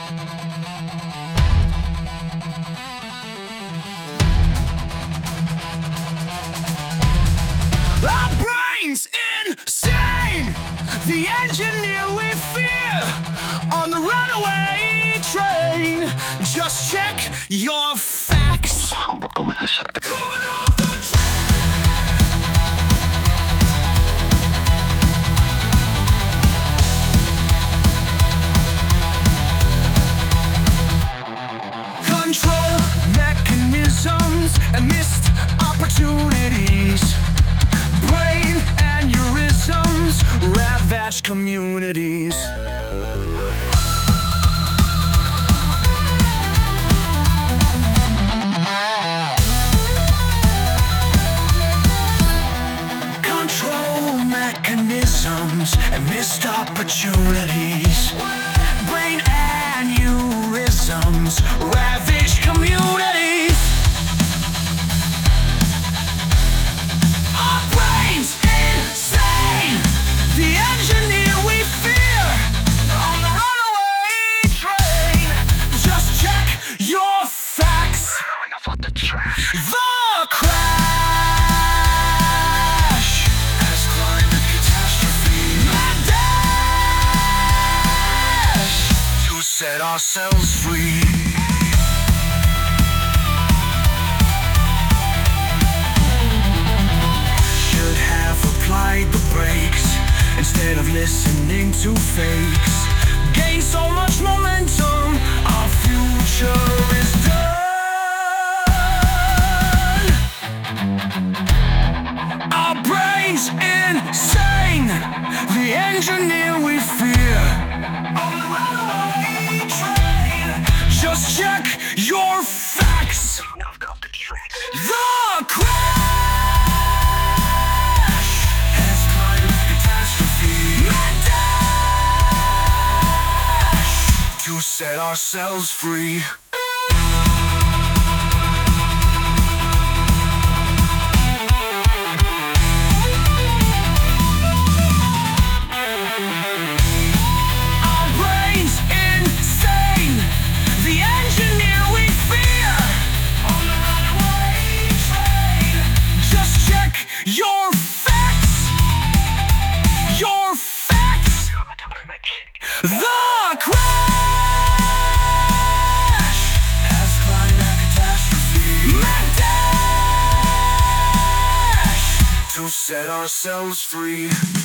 Our brains insane, the engineer we fear, on the runaway train. Just check your facts. Coming off the control mechanisms and missed opportunities. Brain aneurysms ravage communities. Control mechanisms and missed opportunities. Brain aneurysms ravage communities. Our brains insane, the engineer we fear, on the runaway train. Just check your facts. The crash has climate catastrophe. Mad dash to set ourselves free. Should have applied the brakes instead of listening to fakes. Gain so much momentum, our future is done. Our brains insane, the engineer we fear, on the runaway train. Just check your facts. The crash has climate catastrophe. Mad dash to set ourselves free. Our brains insane, the engineer we fear, on the runaway train. Just check your facts. Your facts. The crash has climate catastrophe. Mad dash to set ourselves free.